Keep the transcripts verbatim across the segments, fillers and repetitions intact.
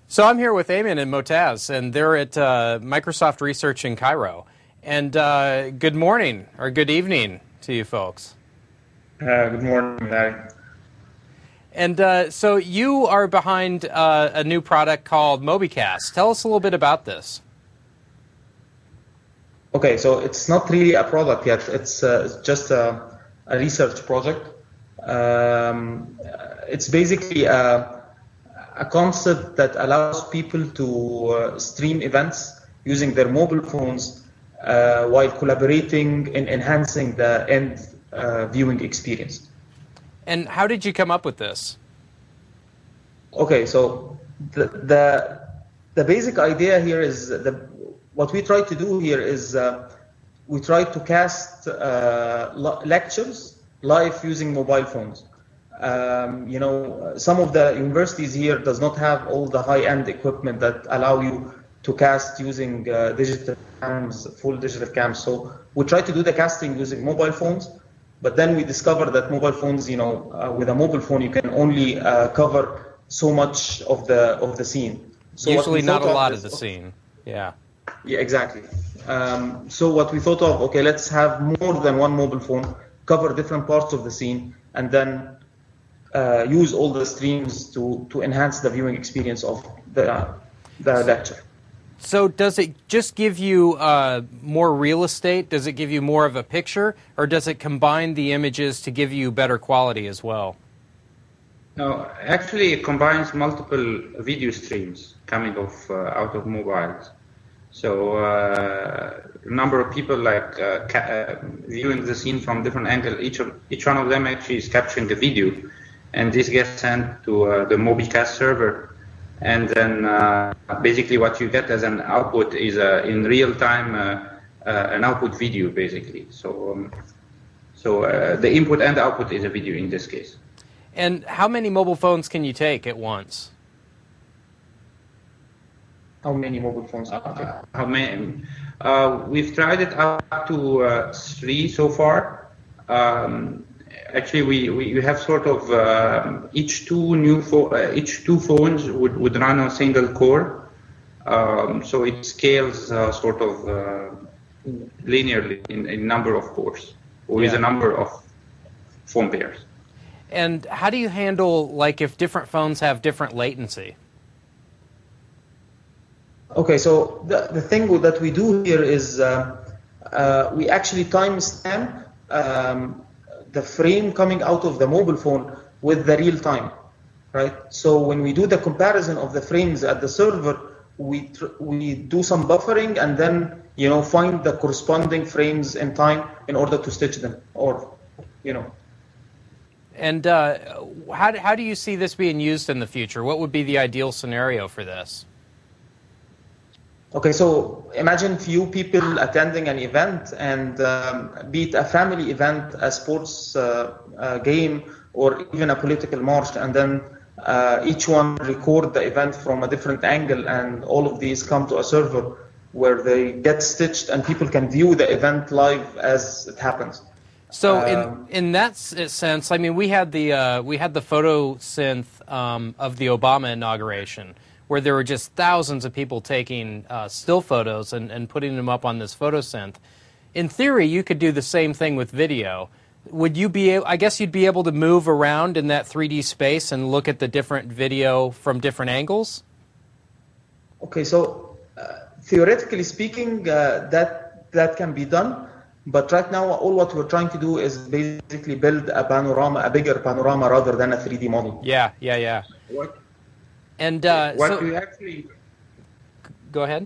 So I'm here with Ayman and Motaz, and they're at uh, Microsoft Research in Cairo. And uh, good morning, or good evening to you folks. Uh, good morning, Larry. And uh, so you are behind uh, a new product called MobiCast. Tell us a little bit about this. Okay, so it's not really a product yet. It's uh, just a, a research project. Um, it's basically a, a concept that allows people to uh, stream events using their mobile phones uh, while collaborating in enhancing the end uh, viewing experience. And how did you come up with this? Okay, so the the, the basic idea here is the what we try to do here is uh, we try to cast uh, lectures live using mobile phones. Um, you know, some of the universities here does not have all the high-end equipment that allow you to cast using uh, digital cams, full digital cams. So we try to do the casting using mobile phones, but then we discover that mobile phones, you know, uh, with a mobile phone you can only uh, cover so much of the of the scene. So usually not a lot of the scene. Yeah. Yeah, exactly. Um, so what we thought of, okay, let's have more than one mobile phone, cover different parts of the scene, and then uh, use all the streams to, to enhance the viewing experience of the, uh, the lecture. So does it just give you uh, more real estate? Does it give you more of a picture? Or does it combine the images to give you better quality as well? No, actually it combines multiple video streams coming off uh, out of mobiles. So uh, a number of people like uh, ca uh, viewing the scene from different angles. Each of each one of them actually is capturing the video, and this gets sent to uh, the MobiCast server. And then uh, basically what you get as an output is uh, in real time uh, uh, an output video, basically. So um, so uh, the input and output is a video in this case. And how many mobile phones can you take at once? How many mobile phones? Uh, how many? Uh, we've tried it up to uh, three so far. Um, actually, we, we have sort of uh, each two new pho uh, each two phones would, would run a single core, um, so it scales uh, sort of uh, linearly in a number of cores, or is yeah. a number of phone pairs. And how do you handle, like, if different phones have different latency? Okay, so the, the thing that we do here is uh, uh, we actually timestamp um, the frame coming out of the mobile phone with the real time, right? So when we do the comparison of the frames at the server, we tr we do some buffering and then, you know, find the corresponding frames in time in order to stitch them, or, you know. And uh, how, how do you see this being used in the future? What would be the ideal scenario for this? Okay, so imagine few people attending an event, and um, be it a family event, a sports uh, uh, game, or even a political march, and then uh, each one record the event from a different angle, and all of these come to a server where they get stitched and people can view the event live as it happens. So um, in in that sense, I mean, we had the uh, we had the photo synth um, of the Obama inauguration, where there were just thousands of people taking uh, still photos and, and putting them up on this photo synth. In theory, you could do the same thing with video. Would you be? I guess you'd be able to move around in that three D space and look at the different video from different angles. Okay, so uh, theoretically speaking, uh, that that can be done. But right now, all what we're trying to do is basically build a panorama, a bigger panorama, rather than a three D model. Yeah, yeah, yeah. What? And uh, what so, we actually go ahead.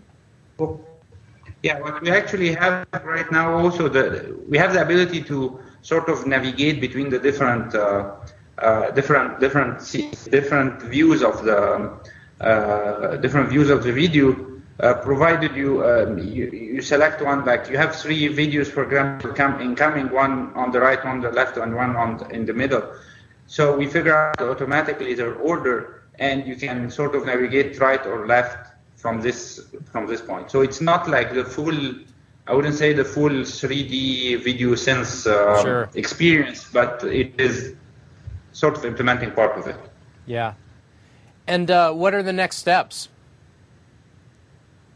Yeah, what we actually have right now also, the we have the ability to sort of navigate between the different uh, uh, different different different views of the uh, different views of the video. Uh, provided you, um, you you select one, like you have three videos, for example, come incoming, one on the right, one on the left, and one on the, in the middle. So we figure out automatically their order, and you can sort of navigate right or left from this from this point. So it's not like the full, I wouldn't say the full three D video sense uh, sure. experience, but it is sort of implementing part of it. Yeah. And uh, what are the next steps?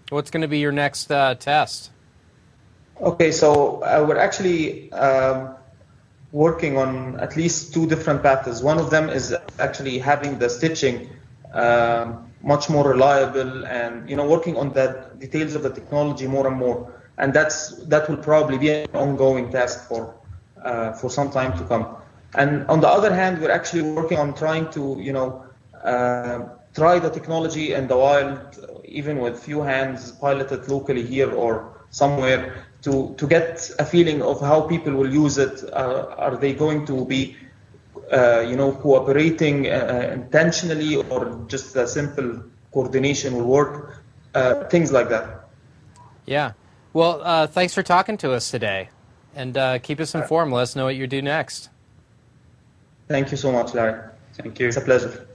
What's going to be your next uh, test? Okay, so uh, we're actually um, working on at least two different paths. One of them is actually having the stitching um, much more reliable, and you know, working on the details of the technology more and more. And that's that will probably be an ongoing task for uh, for some time to come. And on the other hand, we're actually working on trying to you know uh, try the technology in the wild, even with few hands, pilot it locally here or somewhere, to to get a feeling of how people will use it. Uh, are they going to be uh, you know cooperating uh, intentionally, or just a simple coordination will work? Uh, things like that. Yeah. Well, uh, thanks for talking to us today, and uh, keep us informed. Let us know what you do next. Thank you so much, Larry. Thank you. It's a pleasure.